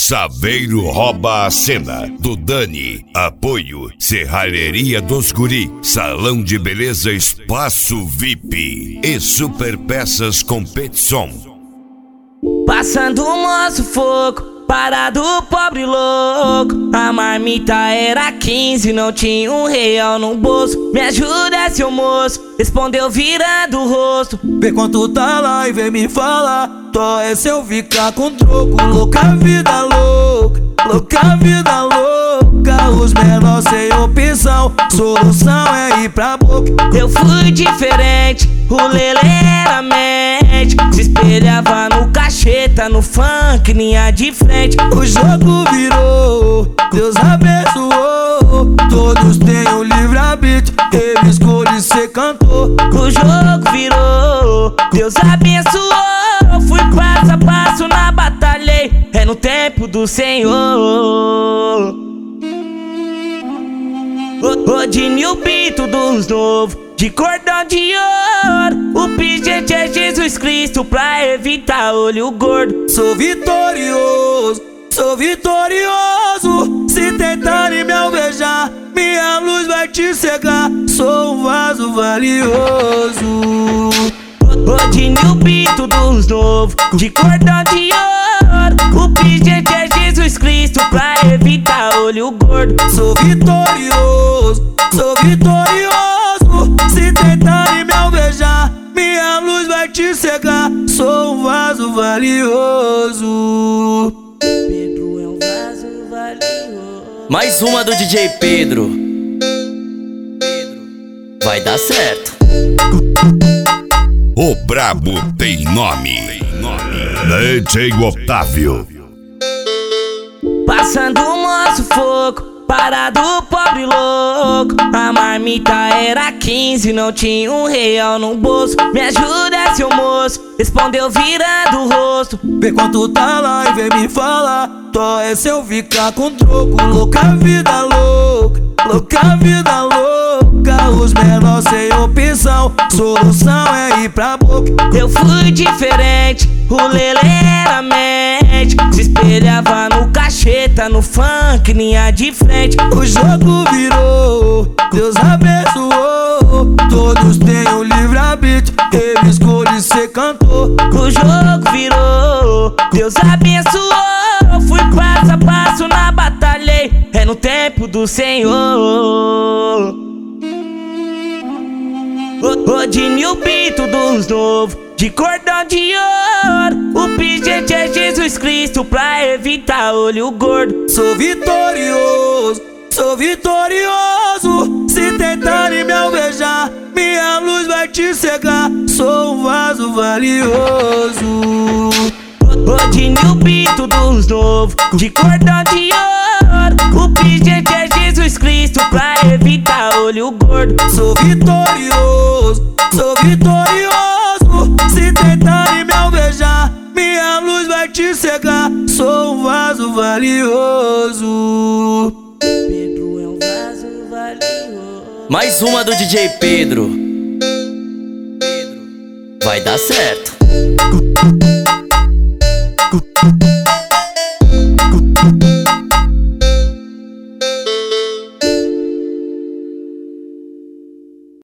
Saveiro rouba a cena, do Dani. Apoio, Serralheria dos Guri, Salão de Beleza Espaço VIP e Super Peças Competição. Passando o moço fogo, parado pobre louco. A marmita era 15, não tinha R$1 no bolso. Me ajuda, seu moço, respondeu virando o rosto. Vê quanto tá lá e vem me falar. Tó é se eu ficar com troco. Louca vida louca, louca vida louca. Os menores sem opção, solução é ir pra boca. Eu fui diferente, o Lelê era mente. Se espelhava no cacheta, no funk, linha de frente. O jogo virou, Deus abençoou. Todos têm o livre-arbítrio, ele escolhe ser cantor. O jogo virou, Deus abençoou. Fui passo a passo na batalha, é no tempo do Senhor. O Dinho Bito dos novos, de cordão de ouro. O pingente é Jesus Cristo pra evitar olho gordo. Sou vitorioso, sou vitorioso. Se tentarem me alvejar, minha luz vai te cegar. Sou um vaso valioso. O Dinho Bito dos novos, de cordão de ouro. O pingente é Jesus Cristo pra evitar olho gordo. Sou vitorioso, sou vitorioso. Se tentarem me alvejar, minha luz vai te cegar. Sou um vaso valioso. Pedro é um vaso valioso. Mais uma do DJ Pedro. Vai dar certo. O brabo tem nome. DJ Otávio. Passando o moço fogo, parado pobre louco. A marmita era 15, não tinha R$1 no bolso. Me ajuda, seu moço, respondeu virando o rosto. Vê quanto tá lá e vem me falar. Tó é se eu ficar com troco. Louca vida louca, louca vida louca. Os menores sem opção, solução é ir pra boca. Eu fui diferente, o Lelê era mente. Se espelhava no cacheta, no funk, linha de frente. O jogo virou, Deus abençoou. Todos têm o livre-arbítrio, ele escolhe ser cantor. O jogo virou, Deus abençoou. Fui passo a passo na batalha, é no tempo do Senhor. O Dinho Bito dos novos, de cordão de ouro. O pingente é Jesus Cristo pra evitar olho gordo. Sou vitorioso, sou vitorioso. Se tentarem me alvejar, minha luz vai te cegar. Sou um vaso valioso. O Dinho Bito dos novos, de cordão de ouro. O pingente é Jesus Cristo pra evitar olho gordo. Sou vitorioso, sou vitorioso. Se tentarem me alvejar, minha luz vai te cegar. Sou um vaso valioso. Pedro é um vaso valioso. Mais uma do DJ Pedro. Vai dar certo.